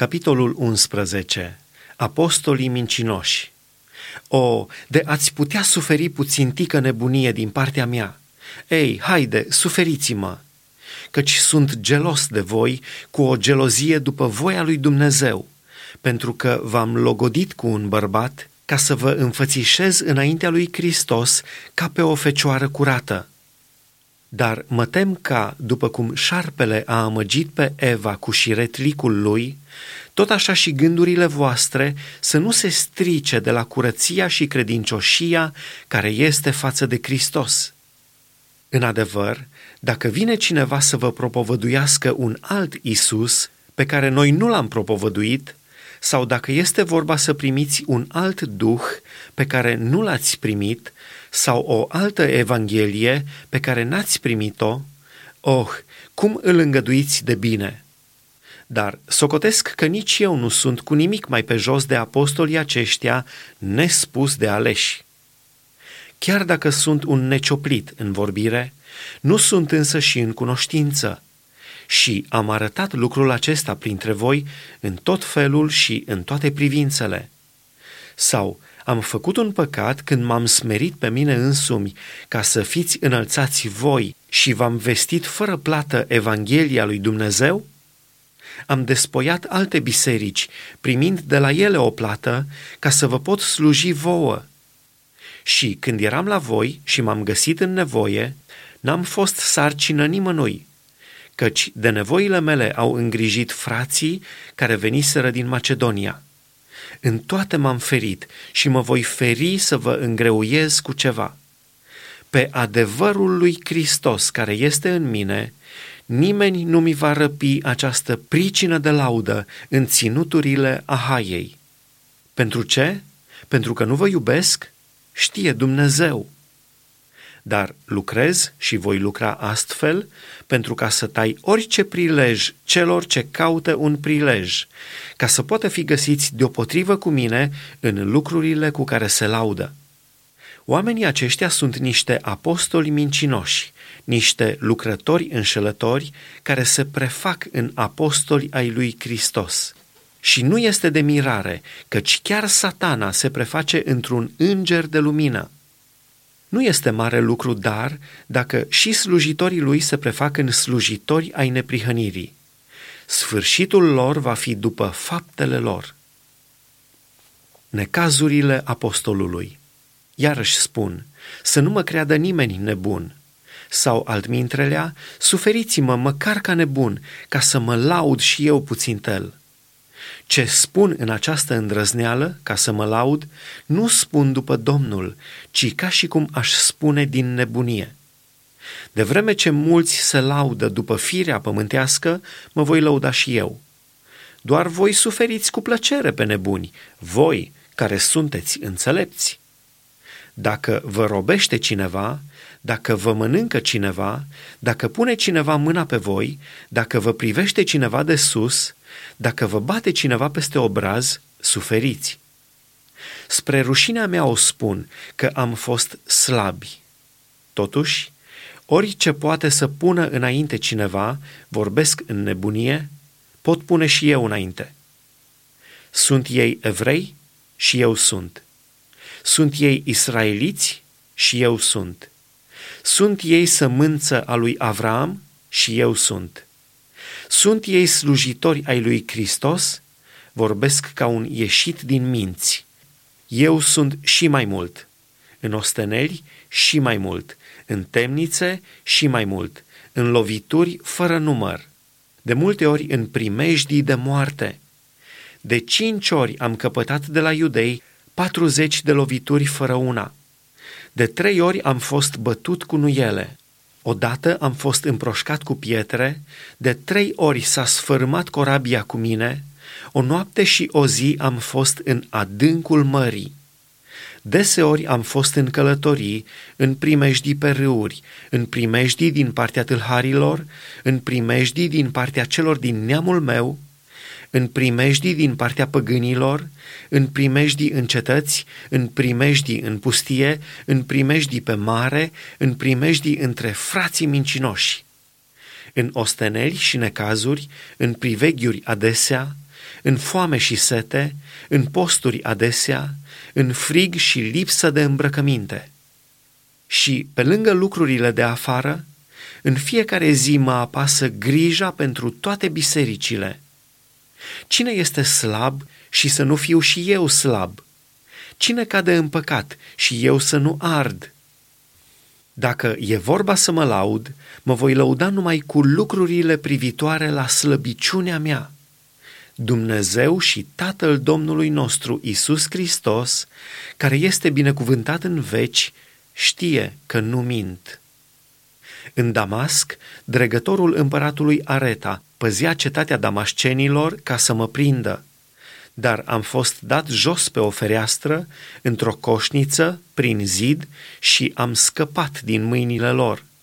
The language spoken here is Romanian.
Capitolul 11. Apostolii mincinoși. O, de ați putea suferi puțintică nebunie din partea mea! Ei, haide, suferiți-mă! Căci sunt gelos de voi cu o gelozie după voia lui Dumnezeu, pentru că v-am logodit cu un bărbat ca să vă înfățișez înaintea lui Hristos ca pe o fecioară curată. Dar mă tem ca, după cum șarpele a amăgit pe Eva cu șiretlicul lui, tot așa și gândurile voastre să nu se strice de la curăția și credincioșia care este față de Hristos. În adevăr, dacă vine cineva să vă propovăduiască un alt Iisus pe care noi nu l-am propovăduit, sau dacă este vorba să primiți un alt duh pe care nu l-ați primit, sau o altă evanghelie pe care n-ați primit-o, cum îl îngăduiți de bine! Dar socotesc că nici eu nu sunt cu nimic mai pe jos de apostolii aceștia nespus de aleși. Chiar dacă sunt un necioplit în vorbire, nu sunt însă și în cunoștință. Și am arătat lucrul acesta printre voi în tot felul și în toate privințele. Sau am făcut un păcat când m-am smerit pe mine însumi ca să fiți înălțați voi și v-am vestit fără plată Evanghelia lui Dumnezeu? Am despoiat alte biserici, primind de la ele o plată, ca să vă pot sluji vouă. Și când eram la voi și m-am găsit în nevoie, n-am fost sarcină nimănui, căci de nevoile mele au îngrijit frații care veniseră din Macedonia. În toate m-am ferit și mă voi feri să vă îngreuiez cu ceva. Pe adevărul lui Hristos care este în mine, nimeni nu mi va răpi această pricină de laudă în ținuturile Ahaiei. Pentru ce? Pentru că nu vă iubesc? Știe Dumnezeu. Dar lucrez și voi lucra astfel pentru ca să tai orice prilej celor ce caută un prilej, ca să poată fi găsiți deopotrivă cu mine în lucrurile cu care se laudă. Oamenii aceștia sunt niște apostoli mincinoși, niște lucrători înșelători care se prefac în apostoli ai lui Hristos. Și nu este de mirare, căci chiar Satana se preface într-un înger de lumină. Nu este mare lucru, dar dacă și slujitorii lui se prefac în slujitori ai neprihănirii. Sfârșitul lor va fi după faptele lor. Necazurile apostolului. Iarăși spun, să nu mă creadă nimeni nebun. Sau altmintrelea, suferiți-mă măcar ca nebun, ca să mă laud și eu puțintel. Ce spun în această îndrăzneală, ca să mă laud, nu spun după Domnul, ci ca și cum aș spune din nebunie. De vreme ce mulți se laudă după firea pământească, mă voi lăuda și eu. Doar voi suferiți cu plăcere pe nebuni, voi care sunteți înțelepți. Dacă vă robește cineva, dacă vă mănâncă cineva, dacă pune cineva mâna pe voi, dacă vă privește cineva de sus, dacă vă bate cineva peste obraz, suferiți. Spre rușinea mea o spun că am fost slabi. Totuși, orice poate să pună înainte cineva, vorbesc în nebunie, pot pune și eu înainte. Sunt ei evrei? Și eu sunt. Sunt ei israeliți? Și eu sunt. Sunt ei sămânță a lui Avraam? Și eu sunt. Sunt ei slujitori ai lui Hristos? Vorbesc ca un ieșit din minți. Eu sunt și mai mult. În osteneli și mai mult. În temnițe și mai mult. În lovituri fără număr. De multe ori în primejdii de moarte. De 5 ori am căpătat de la iudei 40 de lovituri fără una. De 3 ori am fost bătut cu nuiele. Odată am fost împroșcat cu pietre, de 3 ori s-a sfărâmat corabia cu mine, o noapte și o zi am fost în adâncul mării. Deseori am fost în călătorii, în primejdii pe râuri, în primejdii din partea tâlharilor, în primejdii din partea celor din neamul meu, în primejdii din partea păgânilor, în primejdii în cetăți, în primejdii în pustie, în primejdii pe mare, în primejdii între frații mincinoși, în osteneli și necazuri, în priveghiuri adesea, în foame și sete, în posturi adesea, în frig și lipsă de îmbrăcăminte. Și, pe lângă lucrurile de afară, în fiecare zi mă apasă grija pentru toate bisericile. Cine este slab și să nu fiu și eu slab? Cine cade în păcat și eu să nu ard? Dacă e vorba să mă laud, mă voi lăuda numai cu lucrurile privitoare la slăbiciunea mea. Dumnezeu și Tatăl Domnului nostru Iisus Hristos, care este binecuvântat în veci, știe că nu mint. În Damasc, dregătorul împăratului Areta păzea cetatea damascenilor ca să mă prindă, dar am fost dat jos pe o fereastră, într-o coșniță, prin zid, și am scăpat din mâinile lor.